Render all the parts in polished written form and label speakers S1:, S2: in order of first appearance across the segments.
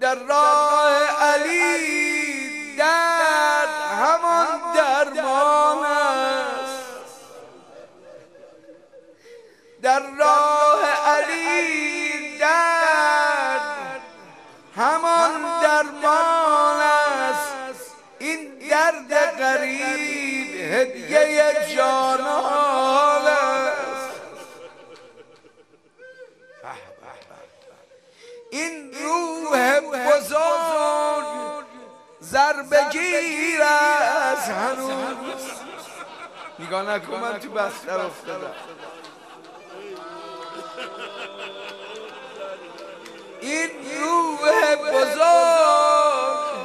S1: در راه علی درد همان درمان است، در راه علی درد همان درمان است. این درد غریب هدیه جانان است. این روح بزرگ ضربگیر است هنوز. نگاه نکن من تو بستر افتادم. این روح بزرگ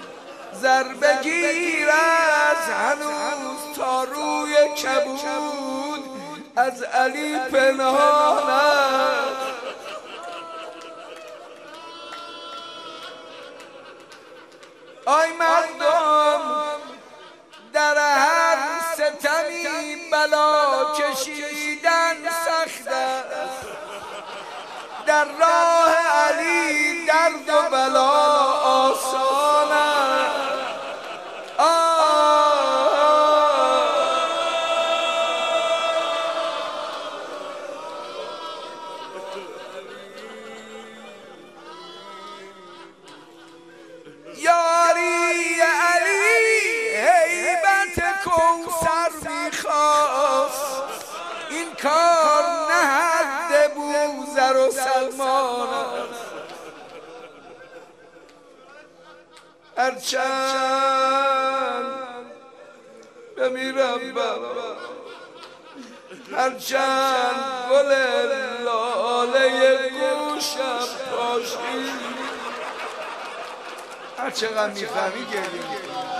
S1: ضربگیر است هنوز، تا روی کبود از علی پنهان است. آی مردم در هر ستمی بلا کشیدن سخت است، در راه علی درد و بلا آسان است. یاری علی هیبت کوثر میخواست، این کار نه حد بوذر و سلمان است. هرچند بمیرم بابا، هرچند گل لاله گوشم پاشید، هر چقدر میفهمی گردیم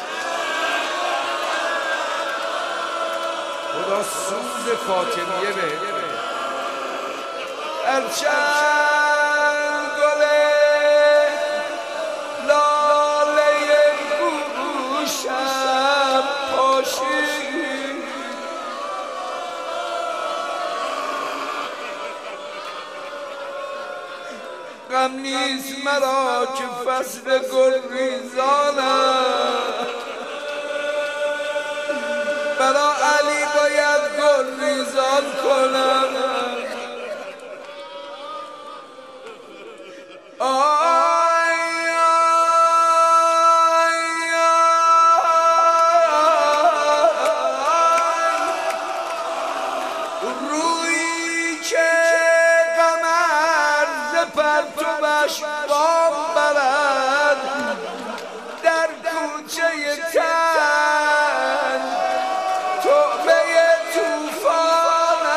S1: خدا سوز فاطمیه بهت. هرچند گل لاله گوشم پاشید، غم نیست مرا که فصل گل ریزانم، برا علی باید گل ریزان کنم. روی که قمر ز پرتوش بام برد، در کوچه تن طعمه توفان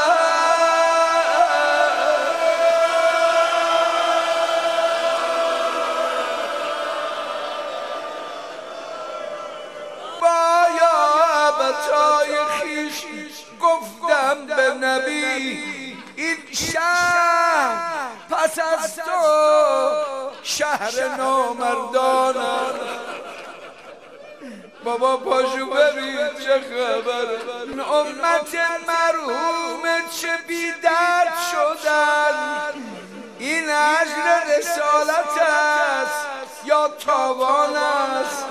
S1: بایا بچای خیش گفتم به نبی، این شهر پس از تو شهر نامردان است. بابا پاشو ببین چه خبره، امت مرحوم چه بی درد شدن. این اجر رسالت است یا تاوان است؟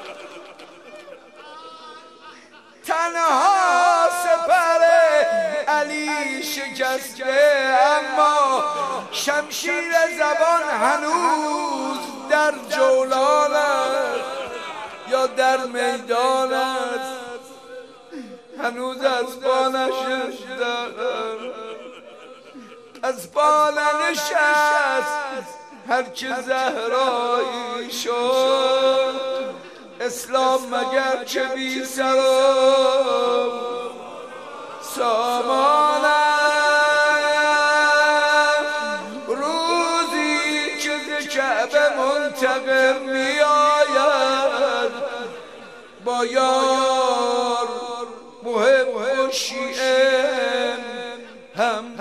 S1: تنها سپر علی شکسته، اما شمشیر زبان هنوز در جولان است یا در میدان است. هنوز از پا نشست، از پا ننشست هر که زهرایی شد. اسلام مگر که بی سر و سامان است، روزی که ز کعبه منتقم می آید با یار محب و شیعه هم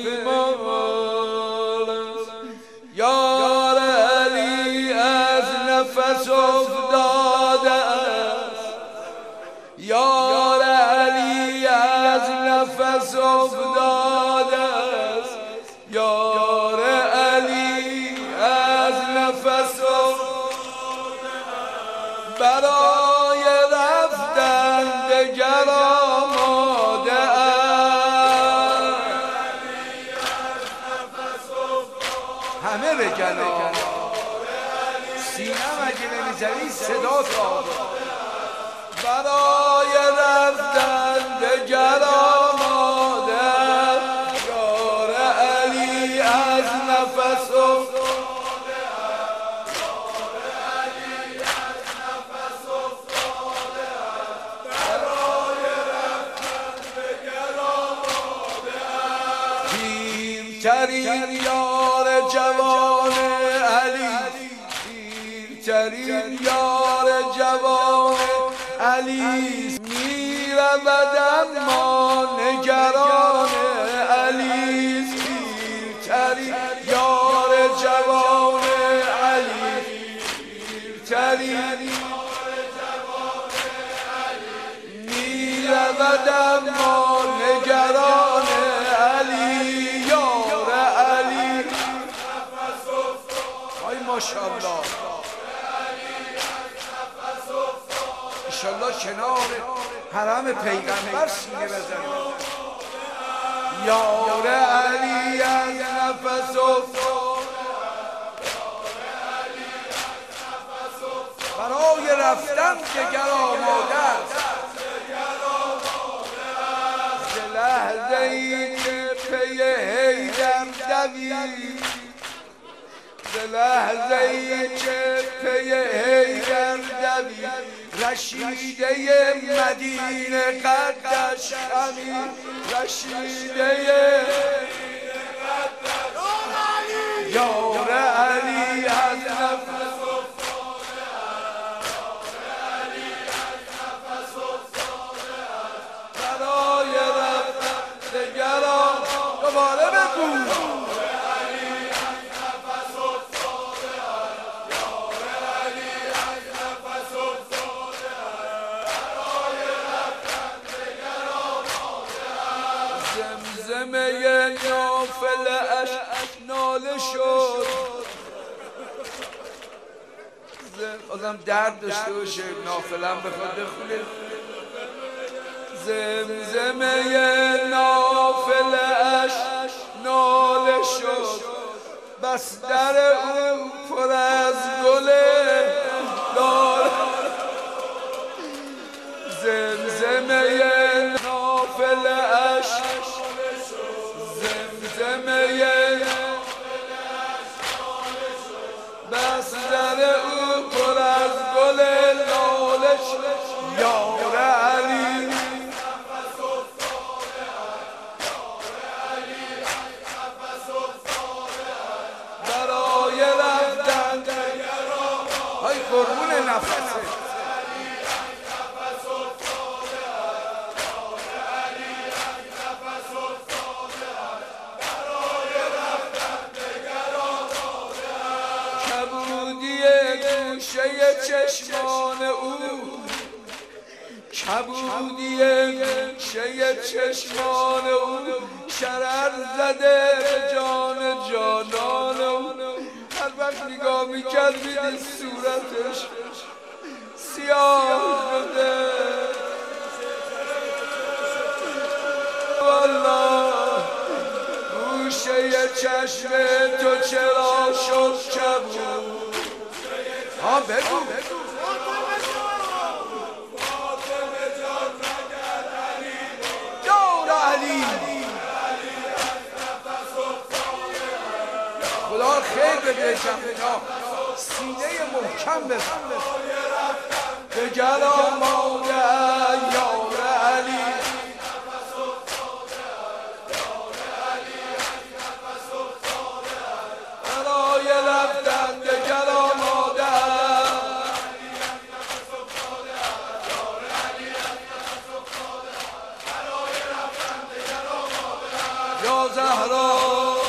S1: پیمان است. یار علی از نفس افتاده است، یار علی از نفس افتاده است، یار علی از نفس برای رفتن دگر آماده ام. همه رجلا سینم اگه نمیزنی صدا تا برای رفتن دگر آماده ام. یار علی از نفس ترین یار جوان علی، ترین یار جوان علی، میرود اما نگران علی. ترین یار جوان علی، ترین میرود اما نگران علی. ماشاءالله انشالله کنار حرم پیغمبر سینه بزنیم. یار علی از نفس برای رفتن دگر آماده است. ز لحظه ای که پی حیدر دوید، ز لحظه ای که پی حیدر دوید، رشیده مدینه قدش خمید، رشیده یار علی از نفس برای رفتن دگر دوباره بگو. زمزمه نافله اش ناله شد، آدم درد داشته باشه نافلم بخواد بخونه. زمزمه نافله اش ناله شد، بس در او پر از گل دار. زمزمه نافله اش، زمزمه بس در او پر از گل لاله شد. یار علی برای رفتن های قربون نفسه. چشمان او کبودی گوشه چشمان او، شرر زده به جان جانان او. هر وقت نگاه میکرد میدید صورتش سیاه شده. والله گوشه چشم تو چرا شد کبود؟ ها بگو یار علی خدا خیر بده. جمعنا سینه محکم بزن دگر آماده یار علی. برای رفتن دگر آماده یا زهرا